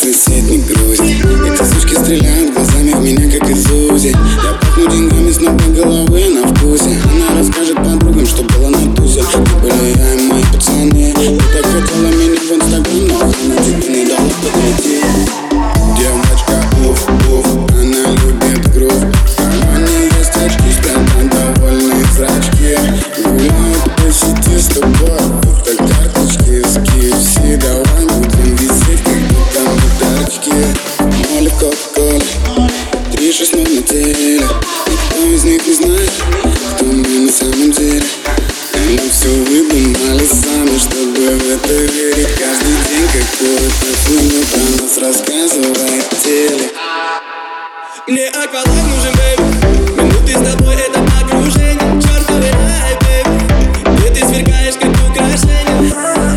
сосед не грузит. Эти сучки стреляют глазами в меня, как из УЗИ. Я пахну деньгами с ног до головы на вкусе. Она расскажет подругам, что было на тузе. Мы были я и мои пацаны. Ты так хотела меня в инстаграм, но она тебе не дала подойти. Девочка, уф, она любит грув. В кармане есть очки, спрятаны довольные зрачки. Гуляют по сети с тобой, как карточки с KFC. Давай будем висеть, как будто мы дурачки. Молли в кока-коле, 360 на теле. Никто из них не знает, кто мы на самом деле. И мы все выдумали сами, чтобы в это верить. Каждый день какую-то хуйню про нас рассказывает теле. Мне акваланг нужен, бэйби. Минуты с тобой — это погружение. Чёртовый рай, бэйби. Где ты сверкаешь, как украшение.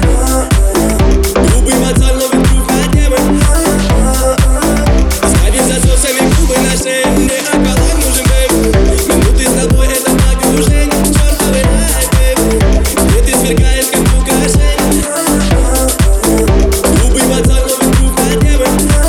Губы поцелуй, ловит грув на небо. Оставив засосами губы на шее. Мне акваланг нужен, бэйби. Минуты с тобой — это погружение. Чёртовый рай, бэйби. Где ты сверкаешь, как украшение. Губы поцелуй, ловит грув на небо.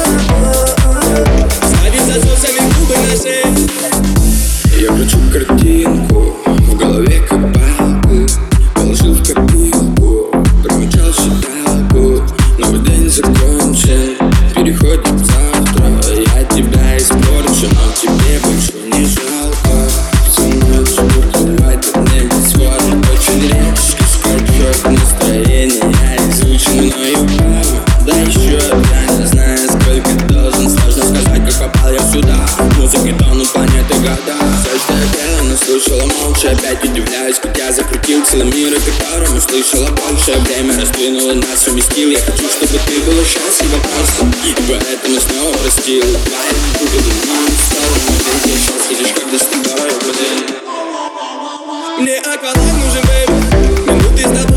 Я кручу картинку, в голове копалку. Положил в копилку, промечал считалку. Новый день закончен, переходим в завтра. Я тебя испорчу, но тебе больше не жалко. Всю ночь бухать от неба сводно. Очень резкий скачок настроения. Я изучен мною право. Да еще я не знаю, сколько должен. Сложно сказать, как попал я сюда. Музыкой тонут планеты года. Все, что я пела, но слушала молча. Опять удивляюсь, как я закрутил целый мир, о котором услышала больше. Время раздвинуло нас, уместил. Я хочу, чтобы ты была счастлива просто. И поэтому снова простил. Твои губы думают сторону. Ведь я сейчас видишь, когда с тобой, блин. Мне акваланг нужен, бэйби. Минуты с тобой.